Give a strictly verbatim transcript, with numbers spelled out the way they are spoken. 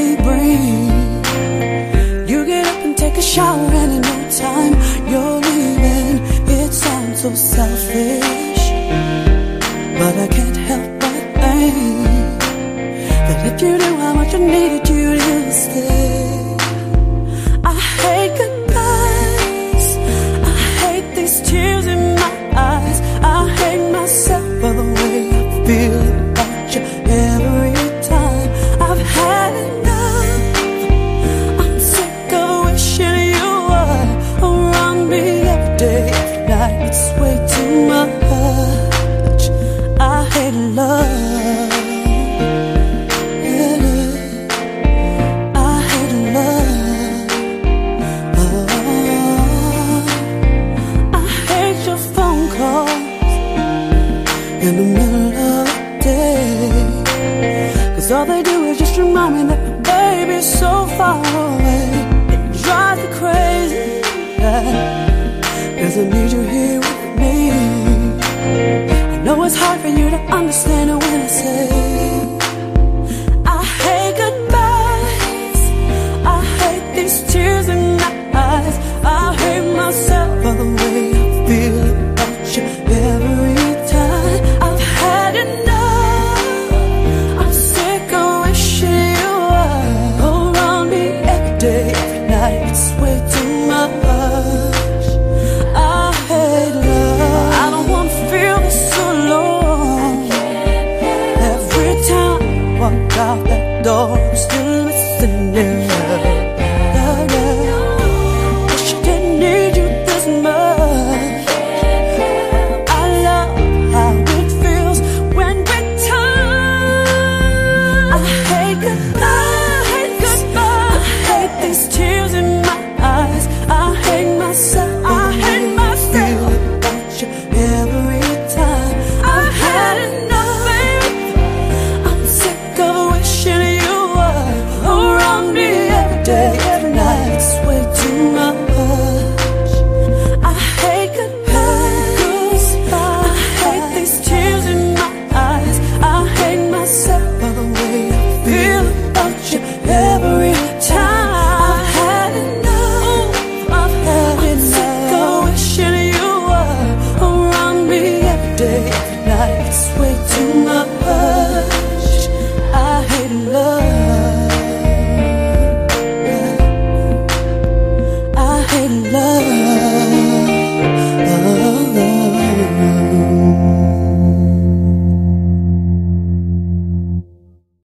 may bring. You get up and take a shower and in no time you're leaving. It sounds so selfish, but I can't help but think that if you knew how much I needed you to stay. I hate goodbyes, I hate these tears in my eyes, I hate myself for the way I feel about you every time. I've had enough, I'm sick of wishing you were around me every day, every night. It's way too much. I hate love, yeah. I hate love. Oh, I hate your phone calls in the middle of the day, 'cause all they do is just remind me that my baby's so far away. It drives me crazy, yeah, 'cause I need you here with me. I know it's hard for you to understand it when I say I hate goodbyes, I hate these tears in my eyes, I hate myself for the way I feel about you every time. I've had enough, I'm sick of wishing you were around me every day, every night. It's way too much. I hate love, I don't want to feel this so alone. Every time I walk out that door, I'm still missing you. Wish I didn't need you this much. I love how it feels when we're tired. I hate goodbyes, I hate goodbyes, I hate these tears in my eyes, I hate myself, I hate myself about you every time. I've had enough, baby, I'm sick of wishing you were around me every day, every night. It's way too much. I hate goodbyes, I hate these tears in my eyes, I hate myself for the way I feel about you every time. I've had enough, I've had I'm enough. Sick of wishing you were around me every day, every night. It's way too much. I hate love, I hate love.